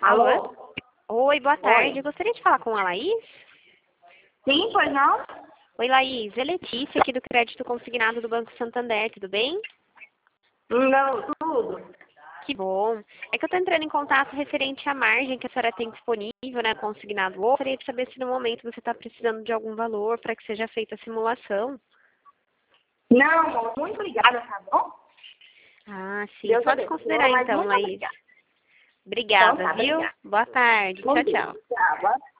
Alô? Oi, boa tarde. Oi. Gostaria de falar com a Laís? Sim, pois não? Oi, Laís. É Letícia, aqui do Crédito Consignado do Banco Santander, tudo bem? Não, tudo. Que bom. É que eu estou entrando em contato referente à margem que a senhora tem disponível, né, consignado. Eu gostaria de saber se no momento você está precisando de algum valor para que seja feita a simulação. Não, amor, muito obrigada, tá bom? Ah, sim. Deus Pode abençoe, considerar mas então, muito Laís. obrigada. Então Obrigada, tá, viu? obrigada. Boa tarde. Bom Tchau, dia. tchau. Tchau, boa